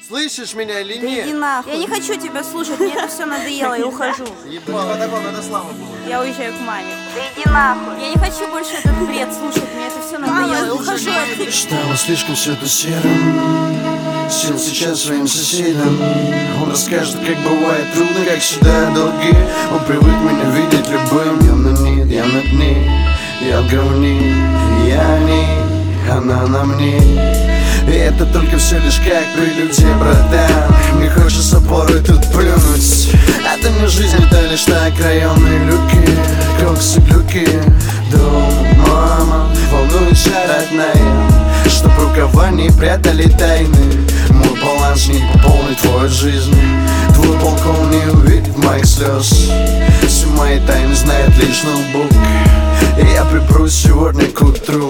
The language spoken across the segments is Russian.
Слышишь меня или Да нет? иди нахуй. Я не хочу тебя слушать, мне это все надоело, я ухожу. Ебало, надо слава было. Я уезжаю к маме. Да иди нахуй. Я не хочу больше этот бред слушать, мне это все надоело, я ухожу. Стало слишком все это серым. Сел сейчас своим соседям. Он расскажет, как бывает трудно, как всегда долги. Он привык меня видеть любым. Я на ней, я над ней. Я в говне, я не, она на мне. И это только все лишь как прелюдия, братан. Мне хочется порой тут плюнуть. Это не жизнь, это лишь так районные люки. Коксы, глюки, дом, мама. Волнуется родная, чтоб рукава не прятали тайны. Мой баланс не пополнит твою жизнь. Твой балкон не увидит моих слез. Все мои тайны знает лишь ноутбук. И я припрусь сегодня к утру.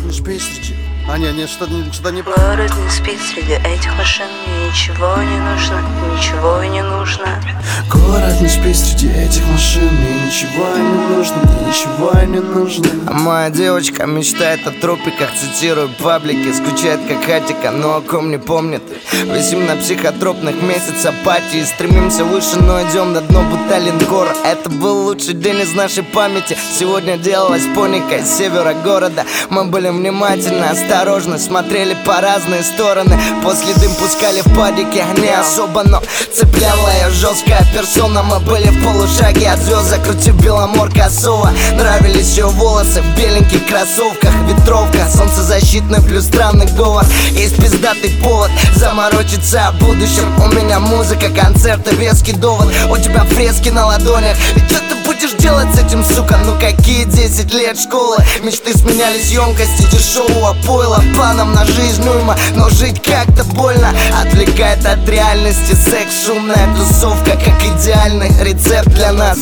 Не, что-то не Город не спит среди этих машин. Мне ничего не нужно, ничего и не нужно. Город не спит среди этих машин. Мне ничего не нужно, мне ничего не нужно. А моя девочка мечтает о тропиках. Цитирую паблики, скучает как хатика, но о ком не помнит. Висим на психотропных месяц апатии. Стремимся выше, но идем на дно, будто линкор. Это был лучший день из нашей памяти. Сегодня делалась поника из севера города. Мы были внимательны, осторожно, смотрели по разные стороны. После дым пускали в падике, не особо, но цепляла ее жесткая персона. Мы были в полушаге от звезд, закрутив Беломор косого. Нравились ее волосы в беленьких кроссовках. Ветровка, солнцезащитный плюс странный говор. Есть пиздатый повод заморочиться о будущем. У меня музыка, концерты, веский довод. У тебя фрески на ладонях. И что ты будешь делать с этим, сука? Ну какие 10 лет школы? Мечты сменялись емкости дешевого пойла. Планом на жизнь уйма, но жить как-то больно. Отвлекает от реальности секс, шумная тусовка, как идеальный рецепт для нас.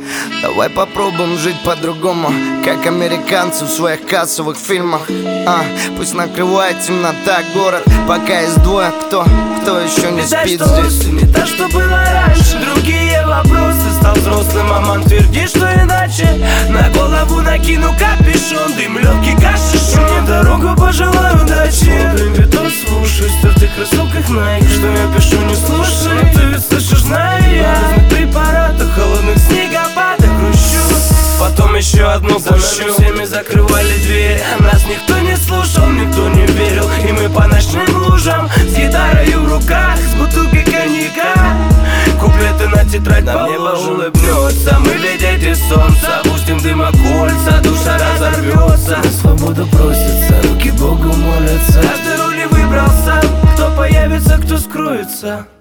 Давай попробуем жить по-другому, как американцы в своих кассовых фильмах. Пусть накрывает темнота город, пока есть двое, кто еще не спит здесь. Не то, что было раньше, другие вопросы. Стал взрослым, маман твердит, что иначе. На голову накину капюшон, дым легкий кашишь. Мне дорогу пожелаю удачи. Блин, биток слушай, в стертых кроссовках Nike. Что я пишу, не слушай, но ты ведь слышишь, знаю я. В препаратах, холодных снегопадах грущу. Потом еще одну пущу. Всеми закрывали двери, нас никто не слушал, никто не верил. И мы по ночным лужам с гитарой в руках, с бутылкой коньяка. Куплеты на тетрадь положим, улыбнется. Мы ведь дети солнца, пустим дыма кольца, душа разорвется. На свободу просится, руки Богу молятся. Каждый роли выбрал сам, кто появится, кто скроется.